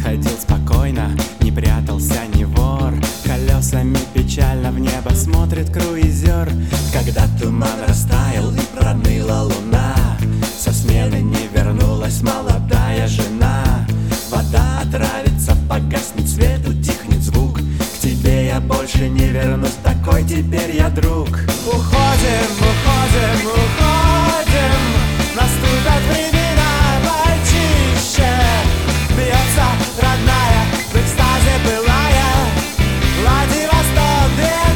ходил спокойно, не прятался ни вор. Колесами печально в небо смотрит круизер. Когда туман растаял и проныла луна, со смены не вернулась молодая жена. Вода отравится, погаснет свет, утихнет звук. К тебе я больше не вернусь, такой теперь я друг. Уходим, уходим, уходим, наступят времена почище. Бьется родная, в экстазе былая, Владивосток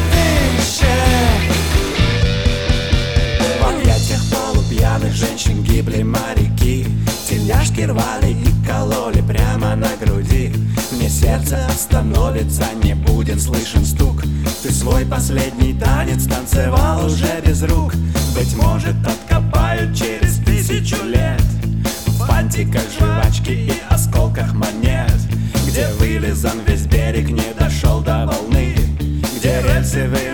2000. В объятиях полупьяных женщин гибли моряки. Тельняшки рвали и кололи прямо на груди. Мне сердце остановится, не будет слышен стук. Ты свой последний танец танцевал уже без рук. Быть может, откопают через 1000 лет в фантиках жвачки и осколках монет, где вылизан весь берег, не дошел до волны, где рельсы